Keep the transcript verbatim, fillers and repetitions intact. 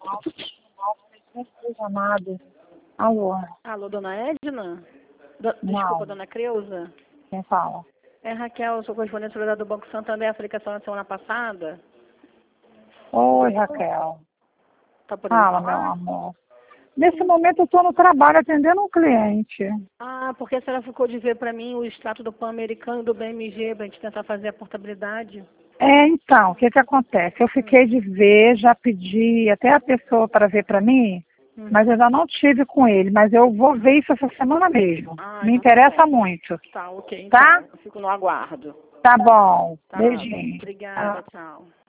Amado. Alô? Alô, dona Edna? Do, Não. desculpa, dona Creuza? Quem fala? É Raquel, sou correspondente do Banco Santander, aplicação na semana passada. Oi, Raquel. Tá podendo Fala, falar? meu amor. Nesse momento eu estou no trabalho atendendo um cliente. Ah, porque a senhora ficou de ver para mim o extrato do Pan-Americano e do B M G para a gente tentar fazer a portabilidade? É, então, o que que acontece? Eu fiquei de ver, já pedi até a pessoa para ver para mim, Uhum. mas eu ainda não tive com ele, mas eu vou ver isso essa semana mesmo. Ah, Me então tá interessa bom. muito. Tá, ok, então. Tá? Eu fico no aguardo. Tá bom. Tá, Beijinho. obrigada, tchau.